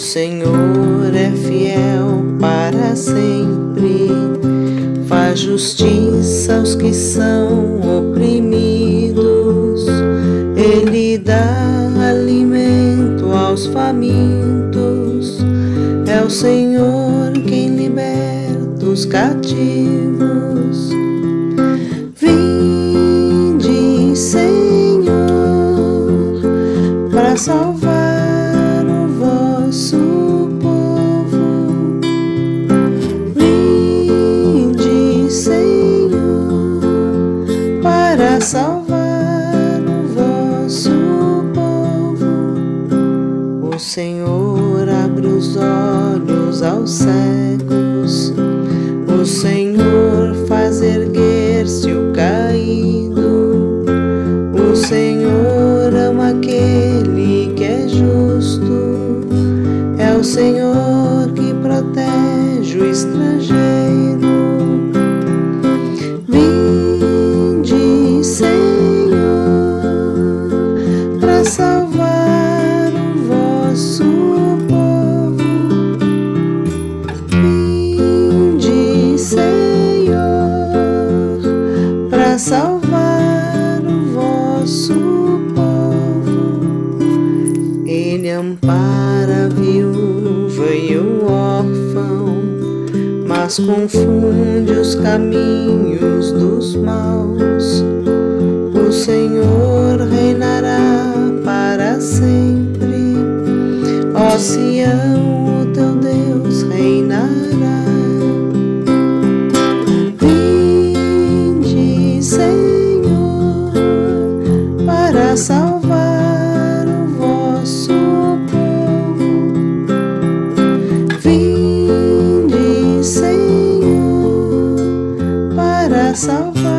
Senhor é fiel para sempre, faz justiça aos que são oprimidos, Ele dá alimento aos famintos, é o Senhor quem liberta os cativos. Vinde, Senhor, para salvar o vosso povo. Vinde, Senhor, para salvar o vosso povo. O Senhor abre os olhos aos cegos, o Senhor faz erguer-se o caído, o Senhor ama aquele que é justo, é o Senhor que protege o estrangeiro. Vinde, Senhor, para salvar o vosso povo. Vinde, Senhor, para salvar o vosso povo. Ele ampara a viúva e o órfão, mas confunde os caminhos dos maus. O Senhor reinará para sempre, ó Sião, o teu Deus reinará. Vinde, Senhor, para salvar o vosso povo. Vinde, Senhor, para salvar